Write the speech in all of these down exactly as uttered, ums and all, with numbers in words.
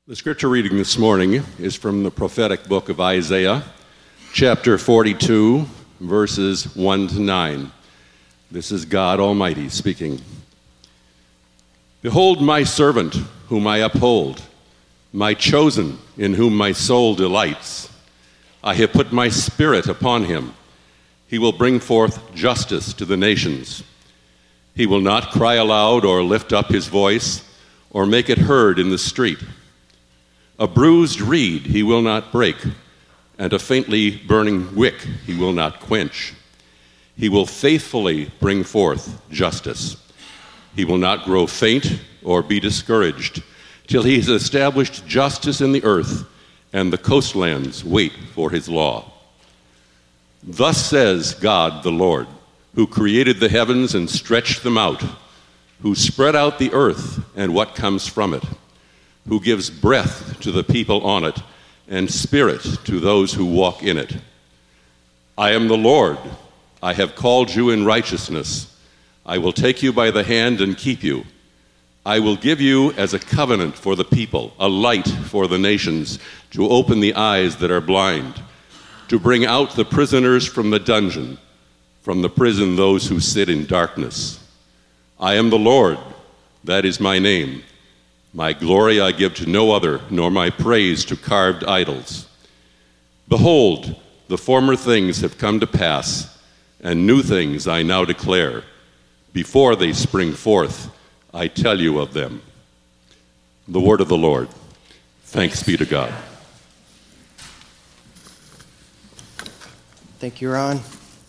The scripture reading this morning is from the prophetic book of Isaiah, chapter forty-two, verses one to nine. This is God Almighty speaking. Behold my servant, whom I uphold, my chosen, in whom my soul delights. I have put my spirit upon him. He will bring forth justice to the nations. He will not cry aloud or lift up his voice or make it heard in the street. A bruised reed he will not break, and a faintly burning wick he will not quench. He will faithfully bring forth justice. He will not grow faint or be discouraged till he has established justice in the earth, and the coastlands wait for his law. Thus says God the Lord, who created the heavens and stretched them out, who spread out the earth and what comes from it, who gives breath to the people on it, and spirit to those who walk in it. I am the Lord. I have called you in righteousness. I will take you by the hand and keep you. I will give you as a covenant for the people, a light for the nations, to open the eyes that are blind, to bring out the prisoners from the dungeon, from the prison those who sit in darkness. I am the Lord. That is my name. My glory I give to no other, nor my praise to carved idols. Behold, the former things have come to pass, and new things I now declare. Before they spring forth, I tell you of them. The word of the Lord. Thanks be to God. Thank you, Ron.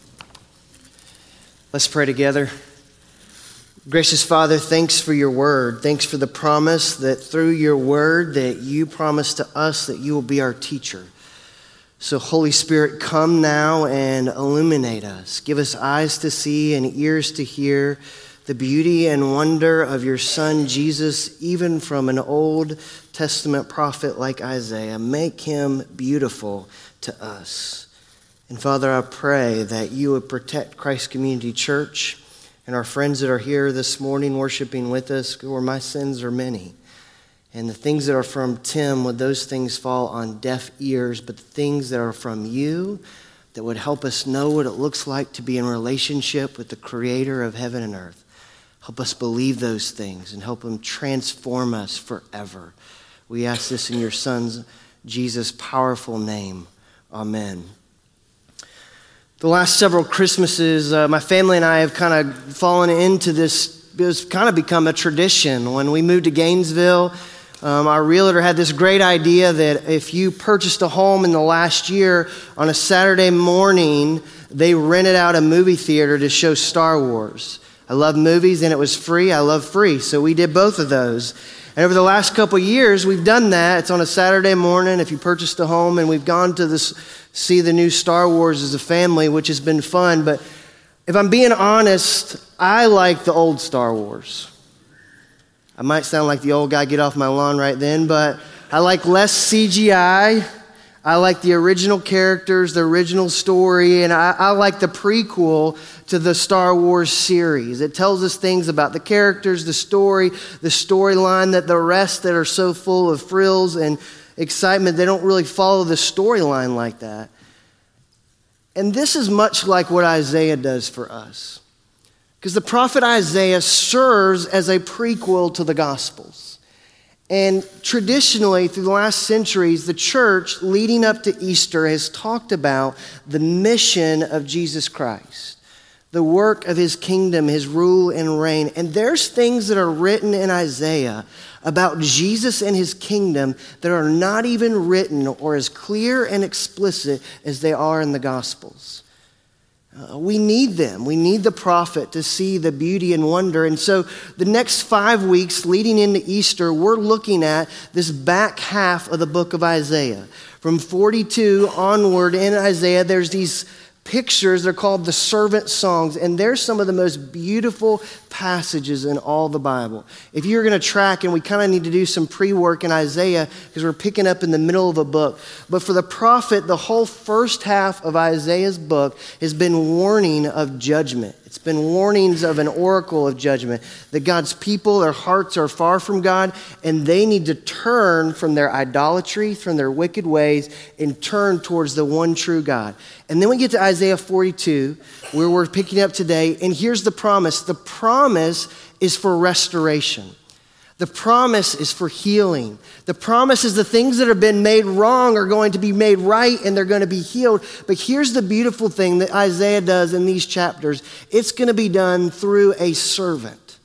Let's pray together. Gracious Father, thanks for your word. Thanks for the promise that through your word that you promise to us that you will be our teacher. So Holy Spirit, come now and illuminate us. Give us eyes to see and ears to hear the beauty and wonder of your Son, Jesus, even from an Old Testament prophet like Isaiah. Make him beautiful to us. And Father, I pray that you would protect Christ Community Church and our friends that are here this morning worshiping with us, where my sins are many. And the things that are from Tim, would those things fall on deaf ears, but the things that are from you that would help us know what it looks like to be in relationship with the Creator of heaven and earth. Help us believe those things and help them transform us forever. We ask this in your Son's, Jesus' powerful name. Amen. The last several Christmases, uh, my family and I have kind of fallen into this. It's kind of become a tradition. When we moved to Gainesville, um, our realtor had this great idea that if you purchased a home in the last year, on a Saturday morning, they rented out a movie theater to show Star Wars. I love movies, and it was free. I love free, so we did both of those. And over the last couple of years, we've done that. It's on a Saturday morning if you purchased a home, and we've gone to this see the new Star Wars as a family, which has been fun. But if I'm being honest, I like the old Star Wars. I might sound like the old guy, get off my lawn right then, but I like less C G I. I like the original characters, the original story, and I, I like the prequel to the Star Wars series. It tells us things about the characters, the story, the storyline, that the rest that are so full of frills and excitement, they don't really follow the storyline like that. And this is much like what Isaiah does for us. Because the prophet Isaiah serves as a prequel to the Gospels. And traditionally, through the last centuries, the church leading up to Easter has talked about the mission of Jesus Christ, the work of his kingdom, his rule and reign. And there's things that are written in Isaiah about Jesus and his kingdom that are not even written or as clear and explicit as they are in the Gospels. Uh, we need them. We need the prophet to see the beauty and wonder. And so the next five weeks leading into Easter, we're looking at this back half of the book of Isaiah. From forty-two onward in Isaiah, there's these pictures. They're called the servant songs, and they're some of the most beautiful passages in all the Bible. If you're going to track, and we kind of need to do some pre-work in Isaiah because we're picking up in the middle of a book, but for the prophet, the whole first half of Isaiah's book has been warning of judgment. It's been warnings of an oracle of judgment, that God's people, their hearts are far from God, and they need to turn from their idolatry, from their wicked ways, and turn towards the one true God. And then we get to Isaiah forty-two, where we're picking up today, and here's the promise. The promise is for restoration. The promise is for healing. The promise is the things that have been made wrong are going to be made right and they're going to be healed. But here's the beautiful thing that Isaiah does in these chapters. It's going to be done through a servant.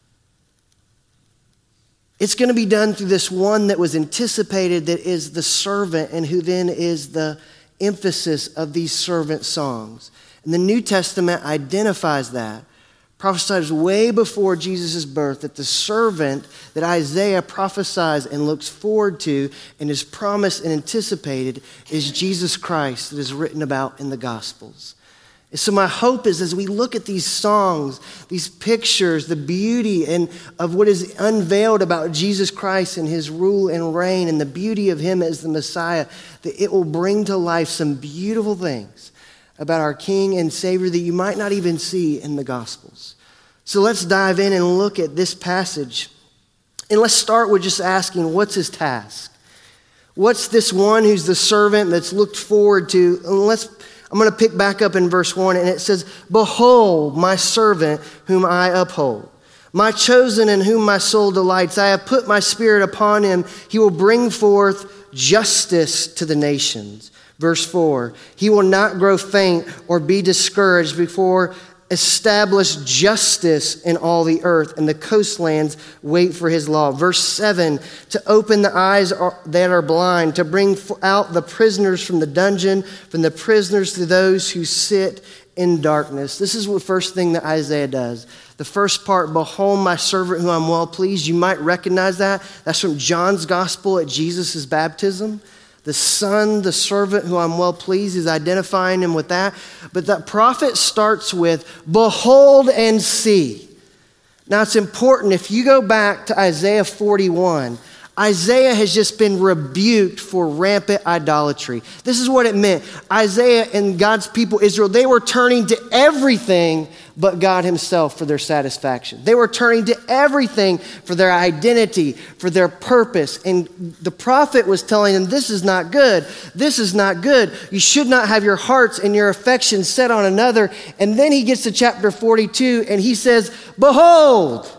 It's going to be done through this one that was anticipated, that is the servant, and who then is the emphasis of these servant songs. And the New Testament identifies that. Prophesies way before Jesus' birth, that the servant that Isaiah prophesies and looks forward to and is promised and anticipated is Jesus Christ, that is written about in the Gospels. And so my hope is, as we look at these songs, these pictures, the beauty and of what is unveiled about Jesus Christ and his rule and reign and the beauty of him as the Messiah, that it will bring to life some beautiful things about our King and Savior that you might not even see in the Gospels. So let's dive in and look at this passage. And let's start with just asking, what's his task? What's this one who's the servant that's looked forward to? And let's, I'm going to pick back up in verse one, and it says, "Behold, my servant whom I uphold, my chosen in whom my soul delights. I have put my spirit upon him. He will bring forth justice to the nations." Verse four, "He will not grow faint or be discouraged before establish justice in all the earth, and the coastlands wait for his law." Verse seven, "To open the eyes that are blind, to bring out the prisoners from the dungeon, from the prisoners to those who sit in darkness." This is the first thing that Isaiah does. The first part, "Behold my servant who I'm well pleased." You might recognize that. That's from John's gospel at Jesus' baptism. The son, the servant who I'm well pleased, is identifying him with that. But the prophet starts with, "Behold and see." Now it's important, if you go back to Isaiah forty-one, Isaiah has just been rebuked for rampant idolatry. This is what it meant. Isaiah and God's people, Israel, they were turning to everything but God himself for their satisfaction. They were turning to everything for their identity, for their purpose. And the prophet was telling them, this is not good. This is not good. You should not have your hearts and your affections set on another. And then he gets to chapter forty-two and he says, "Behold,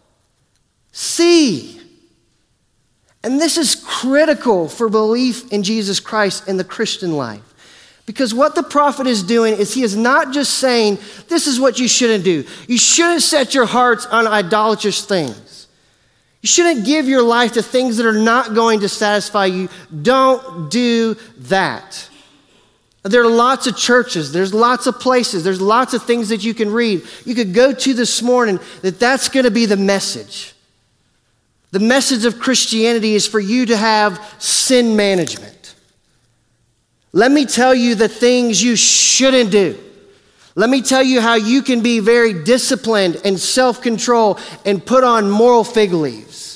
see." And this is critical for belief in Jesus Christ in the Christian life. Because what the prophet is doing is he is not just saying, this is what you shouldn't do. You shouldn't set your hearts on idolatrous things. You shouldn't give your life to things that are not going to satisfy you. Don't do that. There are lots of churches. There's lots of places. There's lots of things that you can read. You could go to this morning that that's going to be the message. The message of Christianity is for you to have sin management. Let me tell you the things you shouldn't do. Let me tell you how you can be very disciplined and self-control and put on moral fig leaves.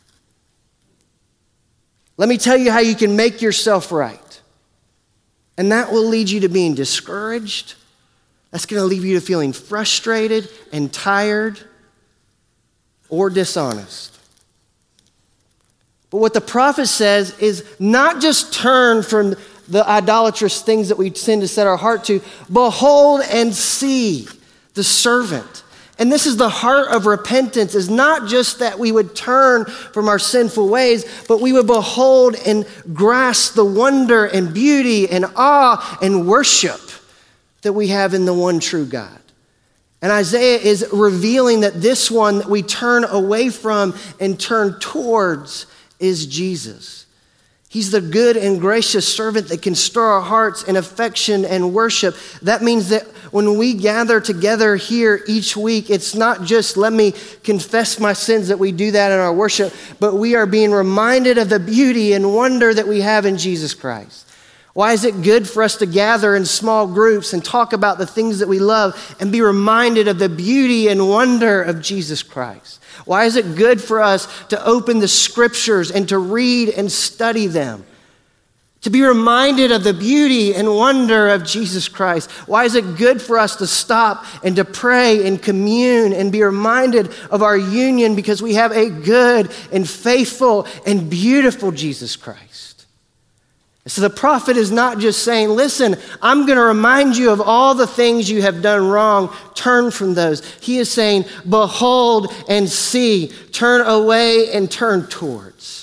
Let me tell you how you can make yourself right. And that will lead you to being discouraged. That's going to leave you to feeling frustrated and tired or dishonest. But what the prophet says is not just turn from the idolatrous things that we tend to set our heart to. Behold and see the servant. And this is the heart of repentance, is not just that we would turn from our sinful ways, but we would behold and grasp the wonder and beauty and awe and worship that we have in the one true God. And Isaiah is revealing that this one that we turn away from and turn towards is Jesus. He's the good and gracious servant that can stir our hearts in affection and worship. That means that when we gather together here each week, it's not just let me confess my sins, that we do that in our worship, but we are being reminded of the beauty and wonder that we have in Jesus Christ. Why is it good for us to gather in small groups and talk about the things that we love and be reminded of the beauty and wonder of Jesus Christ? Why is it good for us to open the scriptures and to read and study them? To be reminded of the beauty and wonder of Jesus Christ. Why is it good for us to stop and to pray and commune and be reminded of our union because we have a good and faithful and beautiful Jesus Christ? So the prophet is not just saying, listen, I'm going to remind you of all the things you have done wrong. Turn from those. He is saying, behold and see. Turn away and turn towards.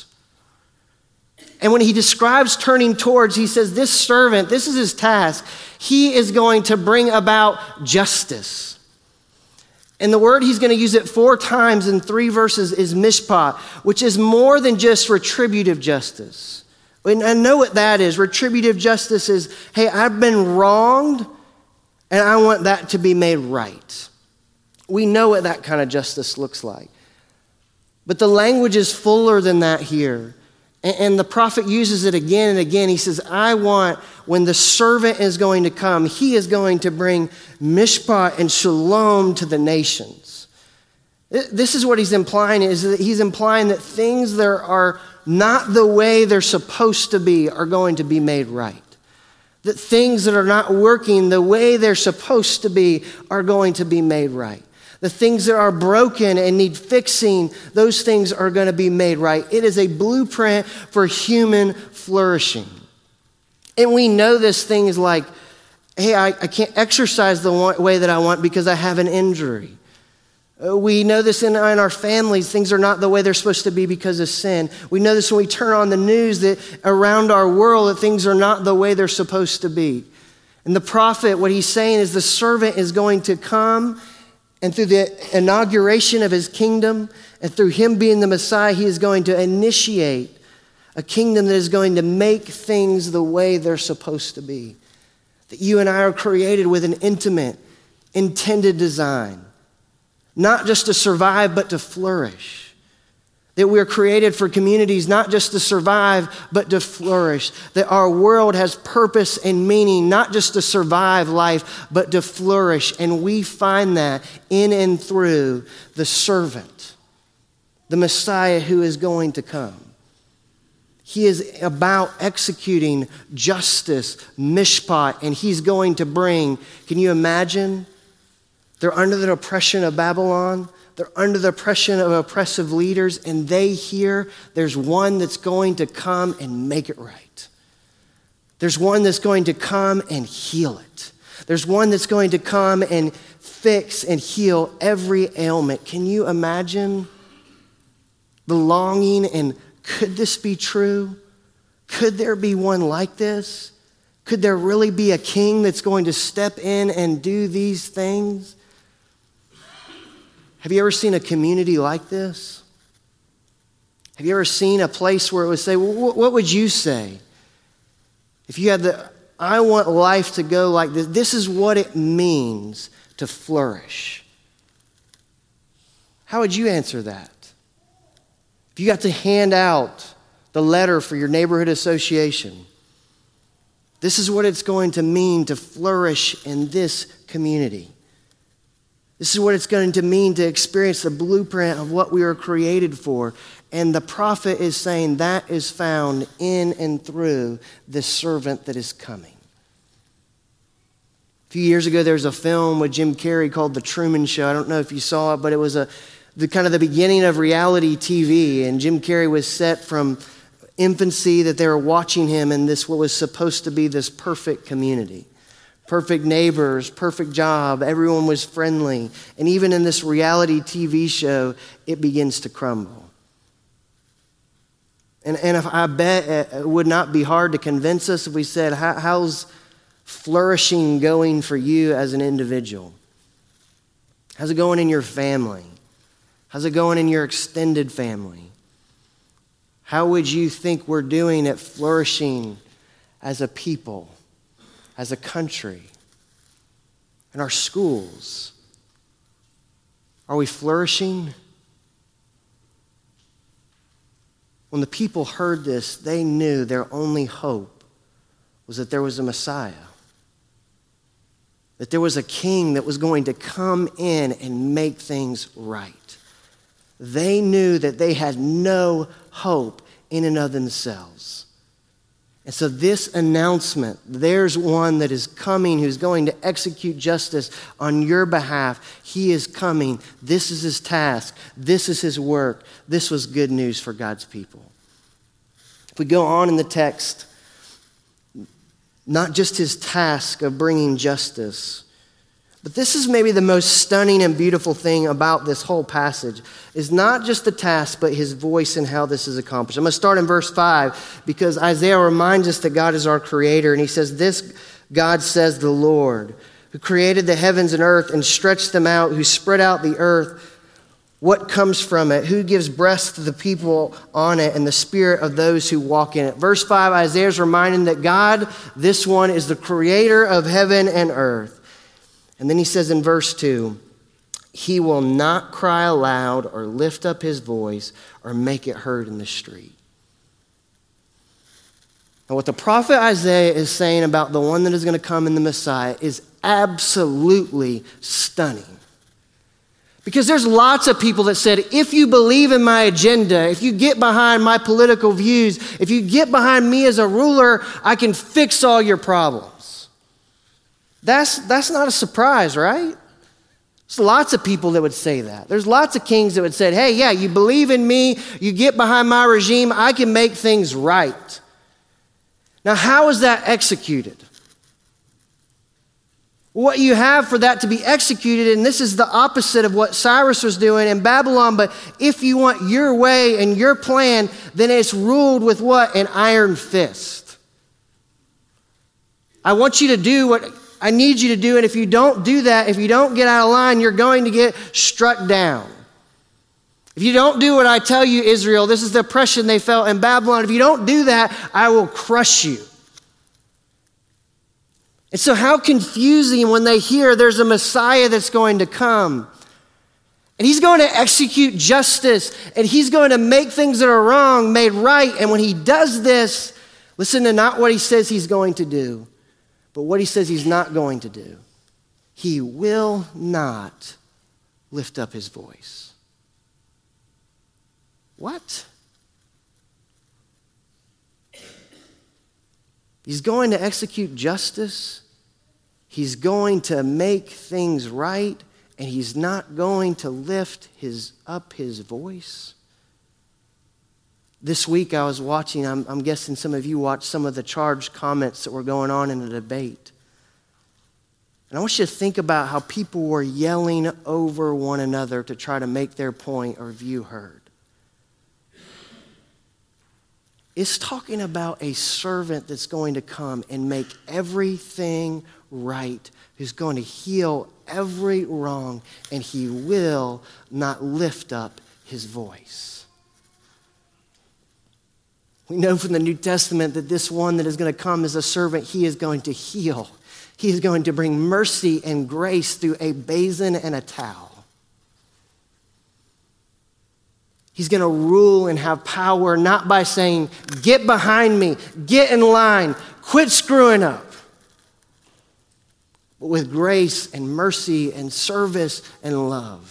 And when he describes turning towards, he says, this servant, this is his task. He is going to bring about justice. And the word he's going to use it four times in three verses is mishpat, which is more than just retributive justice. And I know what that is. Retributive justice is, hey, I've been wronged, and I want that to be made right. We know what that kind of justice looks like. But the language is fuller than that here. And the prophet uses it again and again. He says, I want, when the servant is going to come, he is going to bring mishpat and shalom to the nations. This is what he's implying, is that he's implying that things that are not the way they're supposed to be are going to be made right. That things that are not working the way they're supposed to be are going to be made right. The things that are broken and need fixing, those things are going to be made right. It is a blueprint for human flourishing. And we know this thing is like, hey, I, I can't exercise the way that I want because I have an injury. We know this in, in our families. Things are not the way they're supposed to be because of sin. We know this when we turn on the news that around our world that things are not the way they're supposed to be. And the prophet, what he's saying is the servant is going to come, and through the inauguration of his kingdom and through him being the Messiah, he is going to initiate a kingdom that is going to make things the way they're supposed to be. That you and I are created with an intimate, intended design. Not just to survive, but to flourish. That we are created for communities not just to survive, but to flourish. That our world has purpose and meaning, not just to survive life, but to flourish. And we find that in and through the servant, the Messiah who is going to come. He is about executing justice, mishpat, and he's going to bring, can you imagine? They're under the oppression of Babylon. They're under the oppression of oppressive leaders, and they hear there's one that's going to come and make it right. There's one that's going to come and heal it. There's one that's going to come and fix and heal every ailment. Can you imagine the longing, and could this be true? Could there be one like this? Could there really be a king that's going to step in and do these things? Have you ever seen a community like this? Have you ever seen a place where it would say, well, what would you say? If you had the, I want life to go like this. This is what it means to flourish. How would you answer that? If you got to hand out the letter for your neighborhood association, this is what it's going to mean to flourish in this community. This is what it's going to mean to experience the blueprint of what we were created for. And the prophet is saying that is found in and through the servant that is coming. A few years ago, there was a film with Jim Carrey called The Truman Show. I don't know if you saw it, but it was a the kind of the beginning of reality T V. And Jim Carrey was set from infancy that they were watching him in this, what was supposed to be this perfect community. Perfect neighbors, perfect job, everyone was friendly. And even in this reality T V show, it begins to crumble. And, and if I bet it would not be hard to convince us if we said, How, how's flourishing going for you as an individual? How's it going in your family? How's it going in your extended family? How would you think we're doing at flourishing as a people? As a country, in our schools? Are we flourishing? When the people heard this, they knew their only hope was that there was a Messiah, that there was a king that was going to come in and make things right. They knew that they had no hope in and of themselves. And so this announcement, there's one that is coming who's going to execute justice on your behalf. He is coming. This is his task. This is his work. This was good news for God's people. If we go on in the text, not just his task of bringing justice, but this is maybe the most stunning and beautiful thing about this whole passage, is not just the task, but his voice and how this is accomplished. I'm going to start in verse five because Isaiah reminds us that God is our creator. And he says, this God says the Lord, who created the heavens and earth and stretched them out, who spread out the earth, what comes from it, who gives breath to the people on it and the spirit of those who walk in it. Verse five, Isaiah is reminding that God, this one, is the creator of heaven and earth. And then he says in verse two, he will not cry aloud or lift up his voice or make it heard in the street. And what the prophet Isaiah is saying about the one that is going to come in the Messiah is absolutely stunning. Because there's lots of people that said, if you believe in my agenda, if you get behind my political views, if you get behind me as a ruler, I can fix all your problems. That's, that's not a surprise, right? There's lots of people that would say that. There's lots of kings that would say, hey, yeah, you believe in me, you get behind my regime, I can make things right. Now, how is that executed? What you have for that to be executed, and this is the opposite of what Cyrus was doing in Babylon, but if you want your way and your plan, then it's ruled with what? An iron fist. I want you to do what I need you to do, and if you don't do that, if you don't get out of line, you're going to get struck down. If you don't do what I tell you, Israel, this is the oppression they felt in Babylon. If you don't do that, I will crush you. And so how confusing when they hear there's a Messiah that's going to come. And he's going to execute justice, and he's going to make things that are wrong made right. And when he does this, listen to not what he says he's going to do, but what he says he's not going to do. He will not lift up his voice. What? He's going to execute justice. He's going to make things right, and he's not going to lift his up his voice. This week I was watching, I'm, I'm guessing some of you watched some of the charged comments that were going on in the debate. And I want you to think about how people were yelling over one another to try to make their point or view heard. It's talking about a servant that's going to come and make everything right, who's going to heal every wrong, and he will not lift up his voice. We know from the New Testament that this one that is going to come as a servant, he is going to heal. He is going to bring mercy and grace through a basin and a towel. He's going to rule and have power, not by saying, get behind me, get in line, quit screwing up. But with grace and mercy and service and love.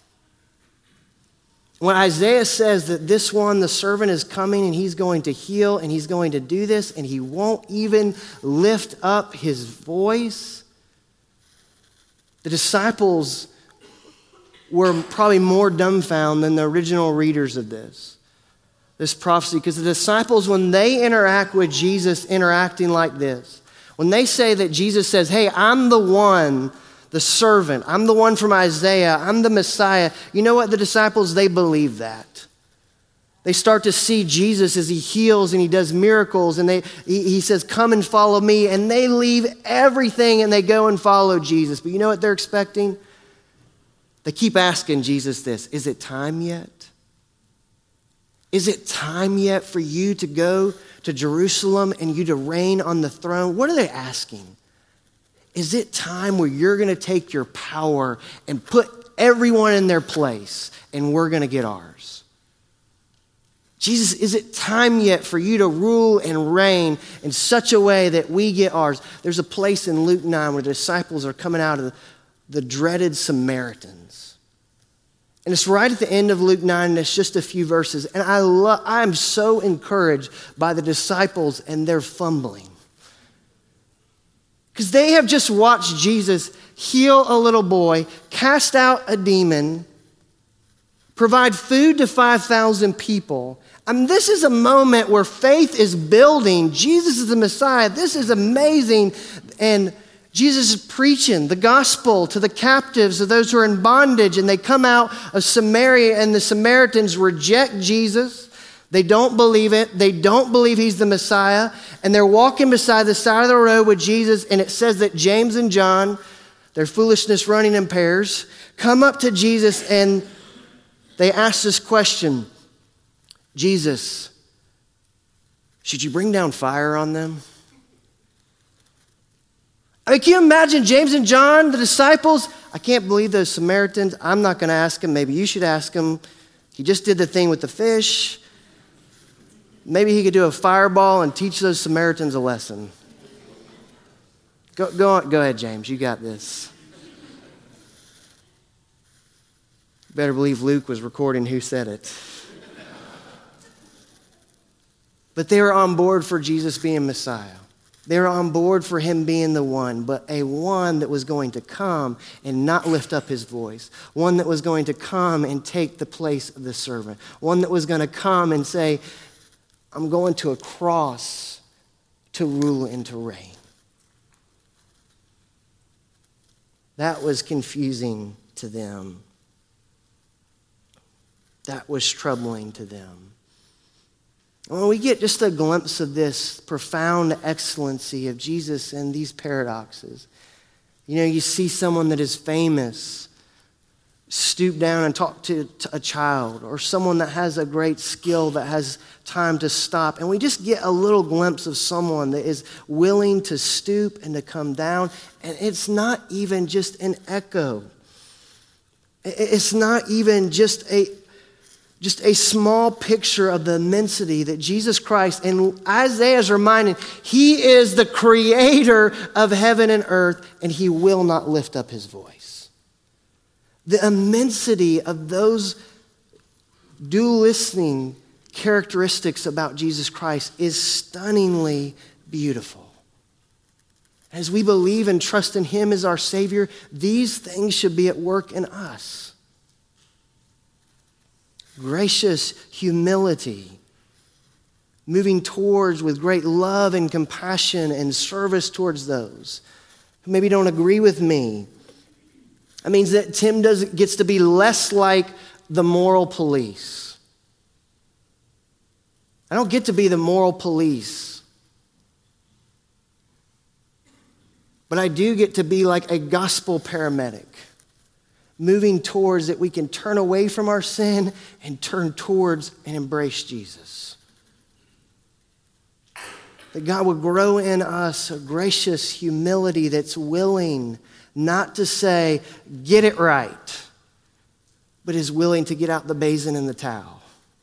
When Isaiah says that this one, the servant, is coming and he's going to heal and he's going to do this and he won't even lift up his voice, the disciples were probably more dumbfounded than the original readers of this, this prophecy, because the disciples, when they interact with Jesus interacting like this, when they say that Jesus says, hey, I'm the one, the servant, I'm the one from Isaiah, I'm the Messiah, you know what? The disciples, they believe that. They start to see Jesus as he heals and he does miracles, and they he, he says, come and follow me, and they leave everything and they go and follow Jesus. But you know what they're expecting? They keep asking Jesus this, is it time yet? Is it time yet for you to go to Jerusalem and you to reign on the throne? What are they asking? Is it time where you're going to take your power and put everyone in their place and we're going to get ours? Jesus, is it time yet for you to rule and reign in such a way that we get ours? There's a place in Luke nine where the disciples are coming out of the, the dreaded Samaritans. And it's right at the end of Luke nine, and it's just a few verses. And I love, I'm so encouraged by the disciples and their fumbling. Because they have just watched Jesus heal a little boy, cast out a demon, provide food to five thousand people. I mean, this is a moment where faith is building. Jesus is the Messiah. This is amazing. And Jesus is preaching the gospel to the captives, to those who are in bondage. And they come out of Samaria, and the Samaritans reject Jesus. They don't believe it. They don't believe he's the Messiah. And they're walking beside the side of the road with Jesus. And it says that James and John, their foolishness running in pairs, come up to Jesus and they ask this question: Jesus, should you bring down fire on them? I mean, can you imagine James and John, the disciples? I can't believe those Samaritans. I'm not going to ask him. Maybe you should ask him. He just did the thing with the fish. Maybe he could do a fireball and teach those Samaritans a lesson. Go, go, on, go ahead, James. You got this. Better believe Luke was recording who said it. But they were on board for Jesus being Messiah. They were on board for him being the one, but a one that was going to come and not lift up his voice. One that was going to come and take the place of the servant. One that was going to come and say, I'm going to a cross to rule and to reign. That was confusing to them. That was troubling to them. When we get just a glimpse of this profound excellency of Jesus and these paradoxes, you know, you see someone that is famous stoop down and talk to, to a child, or someone that has a great skill that has time to stop, and we just get a little glimpse of someone that is willing to stoop and to come down, and it's not even just an echo. It's not even just a Just a small picture of the immensity that Jesus Christ, and Isaiah is reminding, he is the creator of heaven and earth, and he will not lift up his voice. The immensity of those dual-listening characteristics about Jesus Christ is stunningly beautiful. As we believe and trust in him as our Savior, these things should be at work in us. Gracious humility, moving towards with great love and compassion and service towards those who maybe don't agree with me. That means that Tim does, gets to be less like the moral police. I don't get to be the moral police. But I do get to be like a gospel paramedic, moving towards that we can turn away from our sin and turn towards and embrace Jesus. That God would grow in us a gracious humility that's willing not to say, get it right, but is willing to get out the basin and the towel.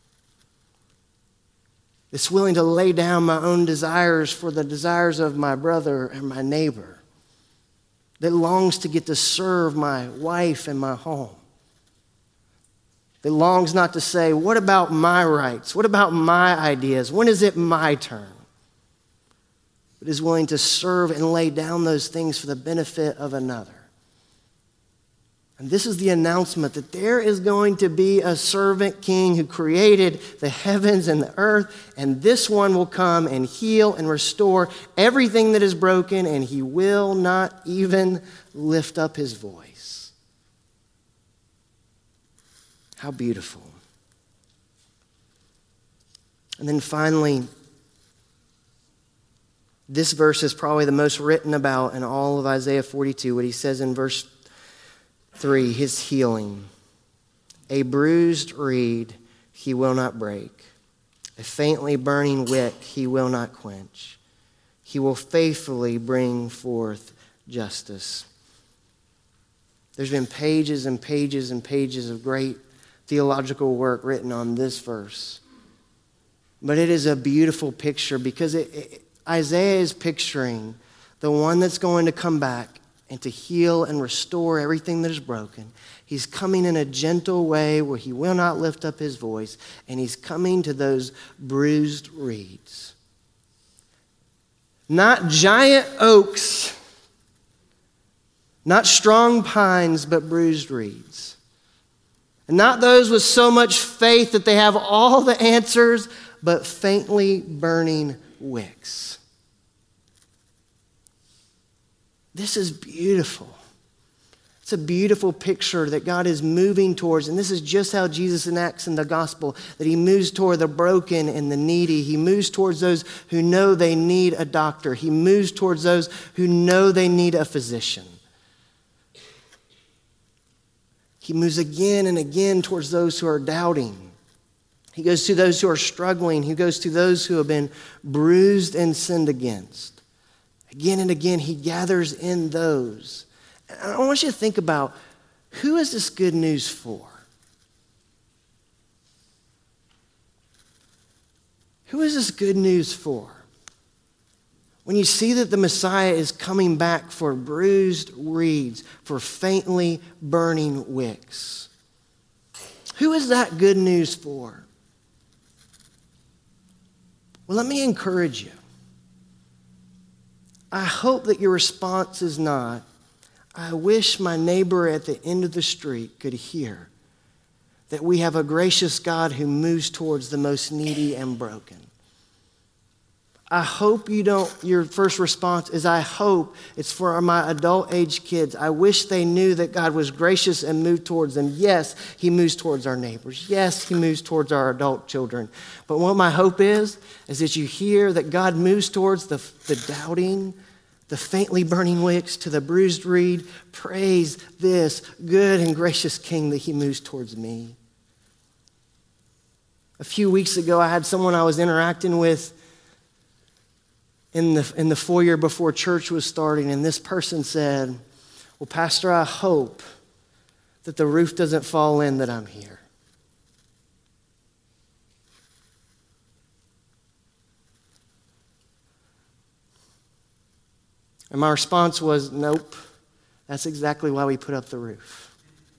It's willing to lay down my own desires for the desires of my brother and my neighbor. That longs to get to serve my wife and my home. That longs not to say, what about my rights? What about my ideas? When is it my turn? But is willing to serve and lay down those things for the benefit of another. And this is the announcement that there is going to be a servant king who created the heavens and the earth, and this one will come and heal and restore everything that is broken, and he will not even lift up his voice. How beautiful. And then finally, this verse is probably the most written about in all of Isaiah forty-two, what he says in verse three, his healing. A bruised reed he will not break. A faintly burning wick he will not quench. He will faithfully bring forth justice. There's been pages and pages and pages of great theological work written on this verse. But it is a beautiful picture because it, it, Isaiah is picturing the one that's going to come back and to heal and restore everything that is broken. He's coming in a gentle way where he will not lift up his voice, and he's coming to those bruised reeds. Not giant oaks, not strong pines, but bruised reeds. And not those with so much faith that they have all the answers, but faintly burning wicks. This is beautiful. It's a beautiful picture that God is moving towards, and this is just how Jesus enacts in the gospel, that he moves toward the broken and the needy. He moves towards those who know they need a doctor. He moves towards those who know they need a physician. He moves again and again towards those who are doubting. He goes to those who are struggling. He goes to those who have been bruised and sinned against. Again and again, he gathers in those. And I want you to think about, who is this good news for? Who is this good news for? When you see that the Messiah is coming back for bruised reeds, for faintly burning wicks, who is that good news for? Well, let me encourage you. I hope that your response is not, I wish my neighbor at the end of the street could hear that we have a gracious God who moves towards the most needy and broken. I hope you don't, your first response is, I hope it's for my adult age kids. I wish they knew that God was gracious and moved towards them. Yes, he moves towards our neighbors. Yes, he moves towards our adult children. But what my hope is, is that you hear that God moves towards the, the doubting, the faintly burning wicks, to the bruised reed. Praise this good and gracious King that he moves towards me. A few weeks ago, I had someone I was interacting with in the, in the foyer before church was starting, and this person said, well, Pastor, I hope that the roof doesn't fall in that I'm here. And my response was, nope, that's exactly why we put up the roof.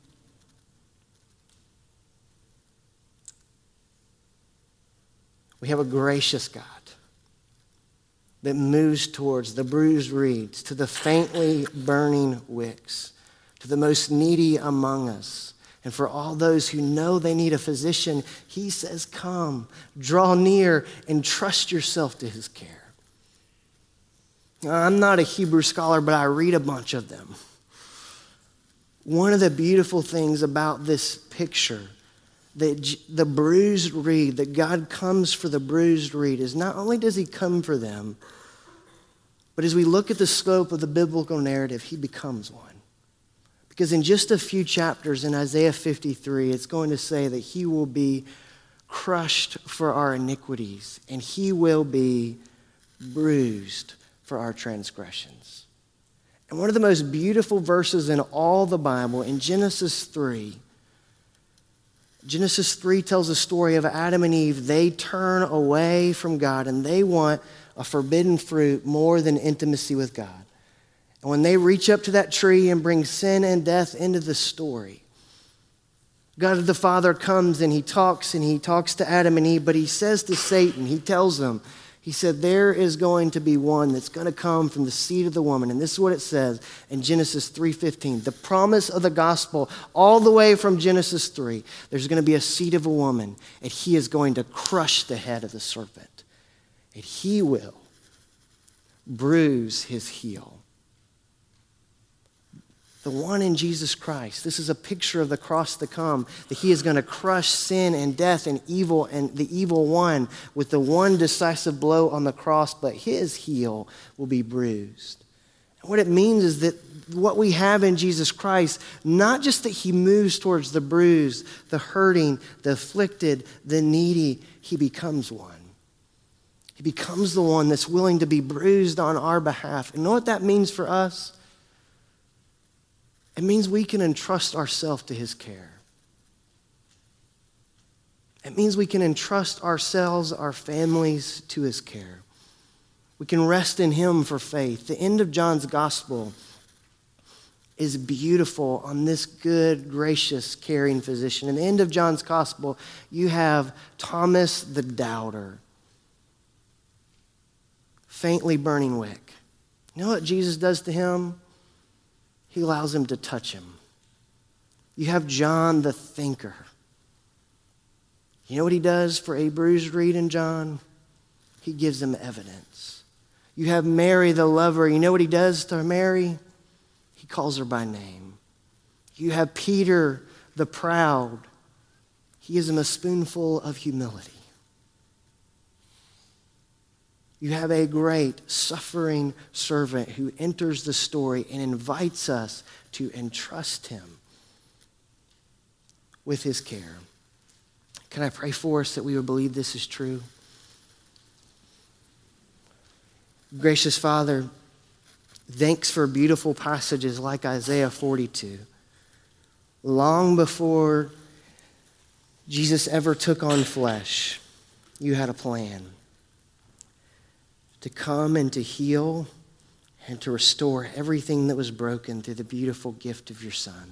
We have a gracious God that moves towards the bruised reeds, to the faintly burning wicks, to the most needy among us. And for all those who know they need a physician, he says, come, draw near, and trust yourself to his care. Now, I'm not a Hebrew scholar, but I read a bunch of them. One of the beautiful things about this picture, that the bruised reed, that God comes for the bruised reed, is not only does he come for them, but as we look at the scope of the biblical narrative, he becomes one. Because in just a few chapters in Isaiah fifty-three, it's going to say that he will be crushed for our iniquities, and he will be bruised for our transgressions. And one of the most beautiful verses in all the Bible, in Genesis three, Genesis three tells a story of Adam and Eve. They turn away from God, and they want a forbidden fruit more than intimacy with God. And when they reach up to that tree and bring sin and death into the story, God the Father comes and he talks and he talks to Adam and Eve, but he says to Satan, he tells them, he said, there is going to be one that's going to come from the seed of the woman. And this is what it says in Genesis three fifteen. The promise of the gospel all the way from Genesis three. There's going to be a seed of a woman, and he is going to crush the head of the serpent. And he will bruise his heel. The one in Jesus Christ. This is a picture of the cross to come, that he is going to crush sin and death and evil and the evil one with the one decisive blow on the cross, but his heel will be bruised. And what it means is that what we have in Jesus Christ, not just that he moves towards the bruised, the hurting, the afflicted, the needy, he becomes one. He becomes the one that's willing to be bruised on our behalf. And you know what that means for us? It means we can entrust ourselves to his care. It means we can entrust ourselves, our families, to his care. We can rest in him for faith. The end of John's gospel is beautiful on this good, gracious, caring physician. In the end of John's gospel, you have Thomas the doubter, faintly burning wick. You know what Jesus does to him? He allows him to touch him. You have John the thinker. You know what he does for a bruised reed in John? He gives him evidence. You have Mary the lover. You know what he does to Mary? He calls her by name. You have Peter the proud. He gives him a spoonful of humility. You have a great suffering servant who enters the story and invites us to entrust him with his care. Can I pray for us that we would believe this is true? Gracious Father, thanks for beautiful passages like Isaiah forty-two. Long before Jesus ever took on flesh, you had a plan to come and to heal and to restore everything that was broken through the beautiful gift of your Son.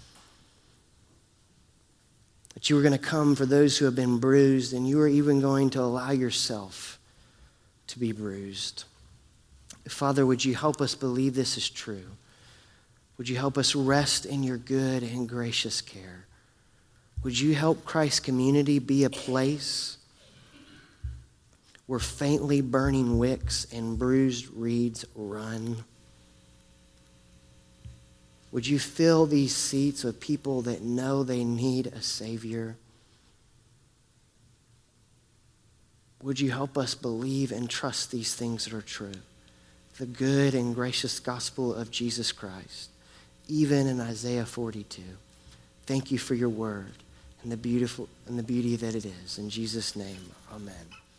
That you were going to come for those who have been bruised, and you are even going to allow yourself to be bruised. Father, would you help us believe this is true? Would you help us rest in your good and gracious care? Would you help Christ's community be a place where faintly burning wicks and bruised reeds run? Would you fill these seats with people that know they need a Savior? Would you help us believe and trust these things that are true? The good and gracious gospel of Jesus Christ, even in Isaiah forty-two. Thank you for your word and the beautiful and the beauty that it is. In Jesus' name, amen.